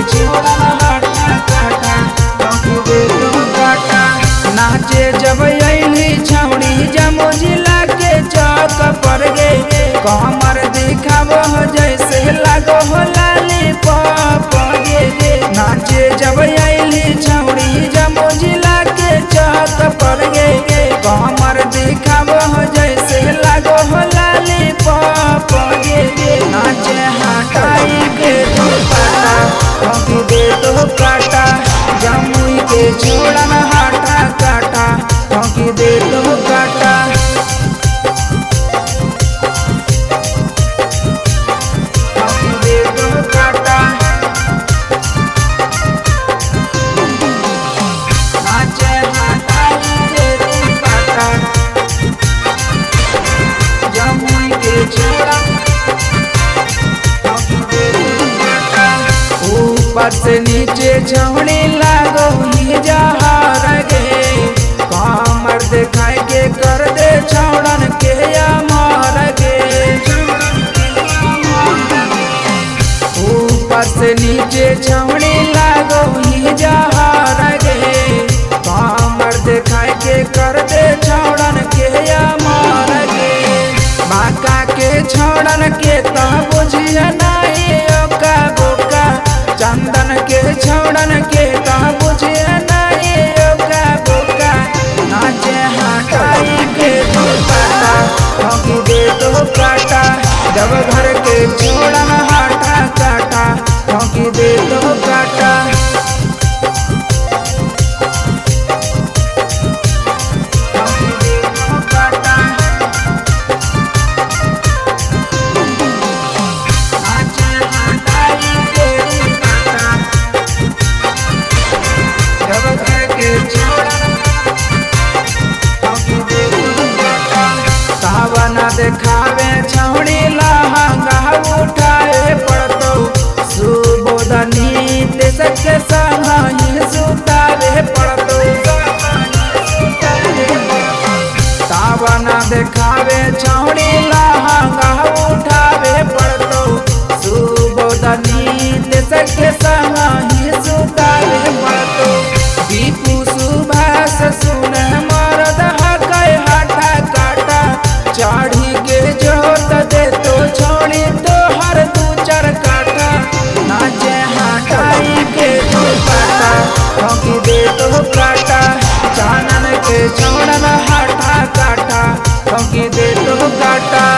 छोड़न हाटा काटा ठोकी दे तो काटा। नाचे जब अइली छौड़ी जमो जिला के चौक पर गे कमर दिखाव जैसे लागो हो लॉलीपॉप गे। नाचे जब अइली छौड़ी जमो जिला के चौक पर गे कमर दिखाव जैसे लागो हो लॉलीपॉप गे। नाचे हटाई के तो काटा ठोकी दे तो काटा जमुई के छोड़न हाटा काटा ठोकी दे तो काटा। ठोकी दे तो काटा। नाचे हटाई के तो काटा जमुई के छोड़न ठोकी दे तो काटा। ऊपर से नीचे छौड़ी लागो ही जहार गे कमर दिखाई के कर दे छौड़न के अमर गे। ऊपर से नीचे छौड़ी लागो ही जहार गे कमर दिखाई के कर दे छौड़न के अमर गे। बाका के छौड़न के तो बुझिया नहीं ओका बोका चंदन के छौड़न के तो बुझिया नहीं ओका बोका। नाचे हटाई के तो काटा ठोकी दे तो काटा जब घर के छोड़न हाटा काटा ठोकी दे तो काटा। ठोकी दे तो काटा। नाचे हटाई के तो काटा जब घर के छोड़न ठोकी दे तो काटा। सावना देखावे छौड़ी लहंगा उठाए पड़तो सुबोधनी देशक के संग ही सुतावे पड़तो। सावना देखावे छौड़ी लहंगा उठावे पड़तो सुबोधनी देशक के संग ही सुतावे पड़तो। दीपू सुभाष सुन मरद हकै हाटा काटा चाढ़ी के जोत दे तो छोड़ी तो हर दू चार काटा। नाचे हटाई के तो काटा ठोकी दे तो काटा चानन के छोड़न हाटा काटा ठोकी दे तो काटा।